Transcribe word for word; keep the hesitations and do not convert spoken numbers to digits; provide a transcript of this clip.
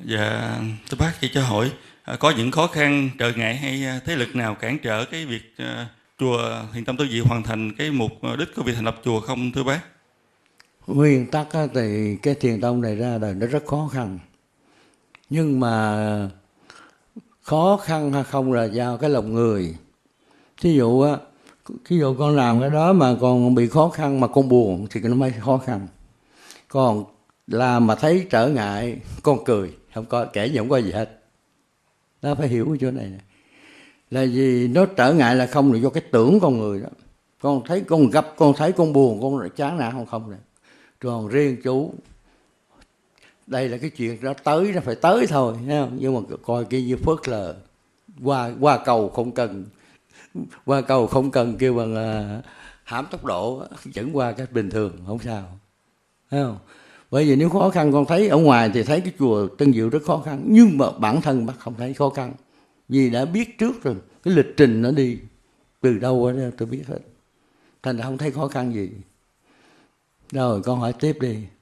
Dạ, thưa bác, chị cho hỏi à, có những khó khăn, trở ngại hay à, thế lực nào cản trở cái việc à, chùa Thiện Tâm Tứ Diệu hoàn thành cái mục đích của việc thành lập chùa không thưa bác? Nguyên tắc á, thì cái thiền tông này ra đời nó rất khó khăn, nhưng mà khó khăn hay không là do cái lòng người. Thí dụ á, thí dụ con làm cái đó mà còn bị khó khăn mà con buồn thì nó mới khó khăn. Còn làm mà thấy trở ngại con cười, không có kể gì không có gì hết. Nó phải hiểu cái chỗ này, này là vì nó trở ngại là không là do cái tưởng con người đó. Con thấy con gặp, con thấy con buồn, con chán nản không không này. Còn riêng chú, đây là cái chuyện đó tới, nó phải tới thôi, thấy không? Nhưng mà coi kia như phớt lờ, qua qua cầu không cần, qua cầu không cần kêu bằng uh, hãm tốc độ, vẫn qua cái bình thường, không sao, thấy không? Bởi vì nếu khó khăn con thấy ở ngoài thì thấy cái chùa Tân Diệu rất khó khăn, nhưng mà bản thân bác không thấy khó khăn, vì đã biết trước rồi cái lịch trình nó đi từ đâu đó tôi biết hết, thành ra không thấy khó khăn gì. Rồi con hỏi tiếp đi.